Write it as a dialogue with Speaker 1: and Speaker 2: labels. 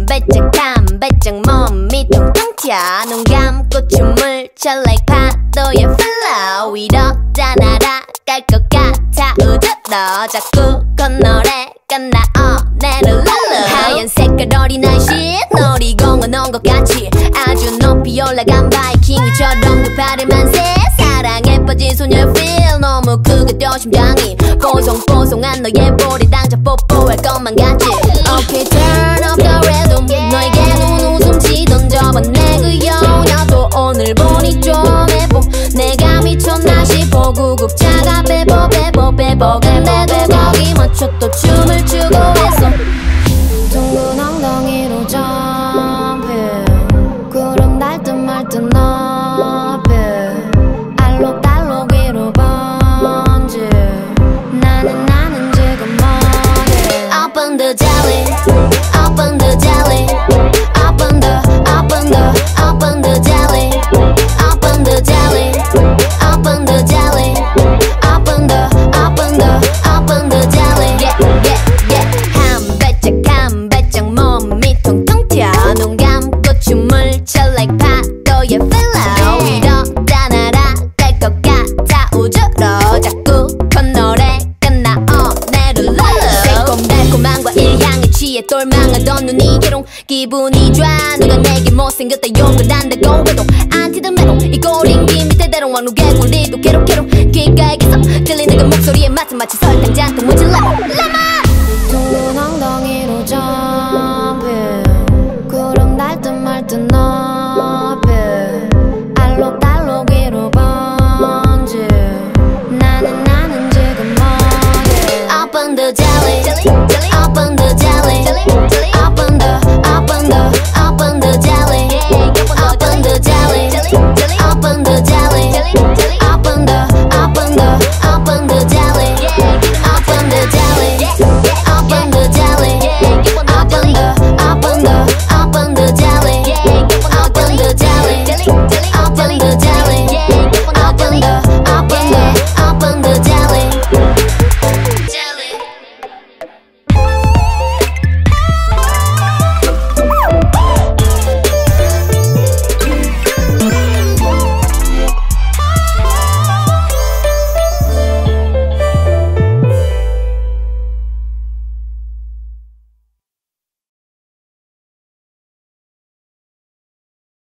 Speaker 1: 배짝 몸이 통통 튀어 눈 감고 춤을 춰 like 파도에 flow 이러다 날아갈 것 같아 우주로 자꾸 건너래가 나어내를 룰루 하얀 색깔 어린아이씨 놀이공원 온 것 같이 아주 높이 올라간 바이킹처럼 그 팔을 만세 사랑에 빠진 소녀 feel 너무 크게 뛰어 심장이 뽀송뽀송한 너의 볼에 당장 뽀뽀할 것만 같지 Okay turn up the rhythm 너에게 눈웃음 지던 저번 내 그 여녀도 오늘 보니 좀 해보 내가 미쳤나 싶어 구급차가 빼보 근데도 거기 맞춰 또 춤을 추고 했어 둥근 엉덩이로 점프 구름 날 듯 말 듯 높이 알록달록 위로 번지 나는 지금 뭐해 Up on the jelly Up on the jelly Up on the jelly Up on the jelly Up on the jelly Up on the jelly 한 발짝 몸이 통통 튀어 눈 감고 춤을 춰 like 파도에 flow 이러다 날아갈 것 같아 우주로 자꾸 건너래가 나어내를 룰루 새콤달콤한 과일 향에 취해 똘망하던 눈이 괴롱 기분이 좋아 누가 내게 못생겼다 욕을 한다고 해도 안티드 메롱 이 꼬링기 밑에 대롱 왕룩의 굴리도 괴롭 귓가에게서 들리는 그 목소리에 맞춰 마치 설탕 잔뜩 묻힌 레몬